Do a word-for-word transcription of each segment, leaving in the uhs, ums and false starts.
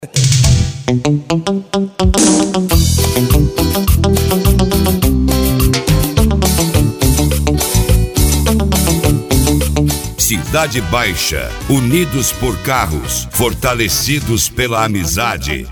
Cidade Baixa, unidos por carros, fortalecidos pela amizade.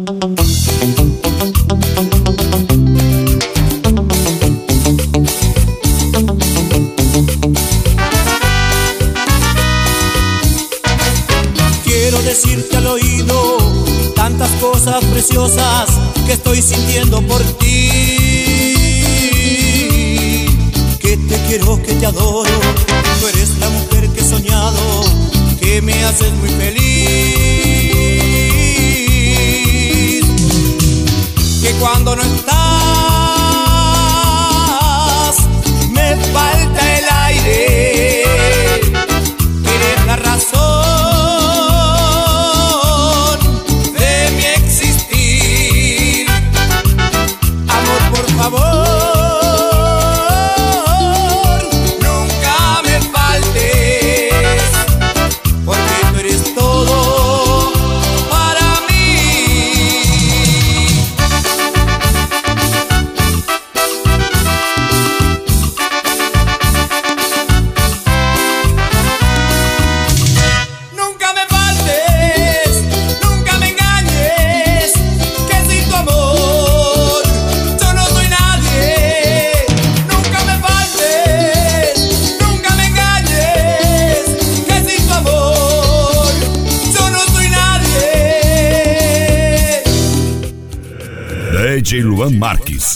Quiero decirte al oído tantas cosas preciosas que estoy sintiendo por ti. Que te quiero, que te adoro. Tú eres la mujer que he soñado, que me haces muy feliz. Que cuando no estás, me falta el aire. Eres la razón de mi existir. Amor, por favor, D J Luan Marques.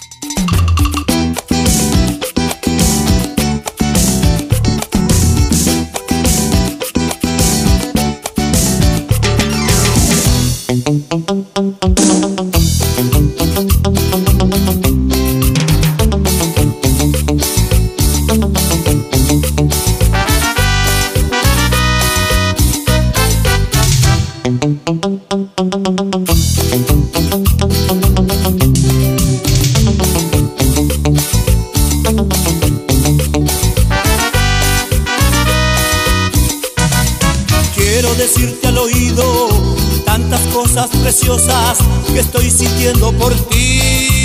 Quiero decirte al oído tantas cosas preciosas que estoy sintiendo por ti.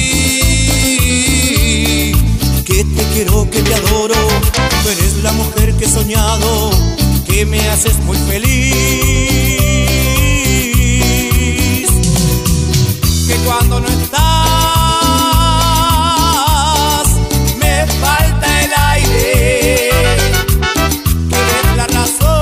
Que te quiero, que te adoro. Tú eres la mujer que he soñado, que me haces muy feliz. Que cuando no estás, me falta el aire. Que eres la razón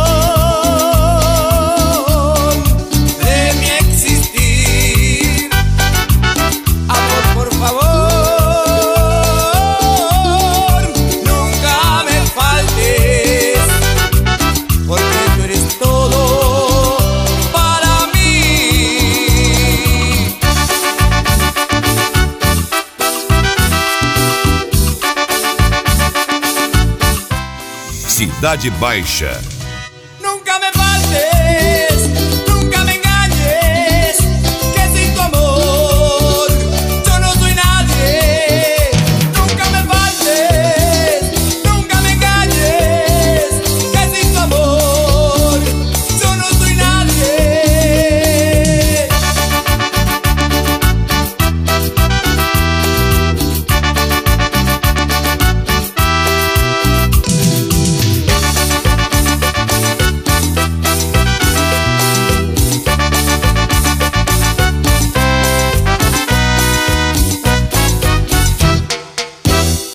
Cidade Baixa. Nunca me faltes.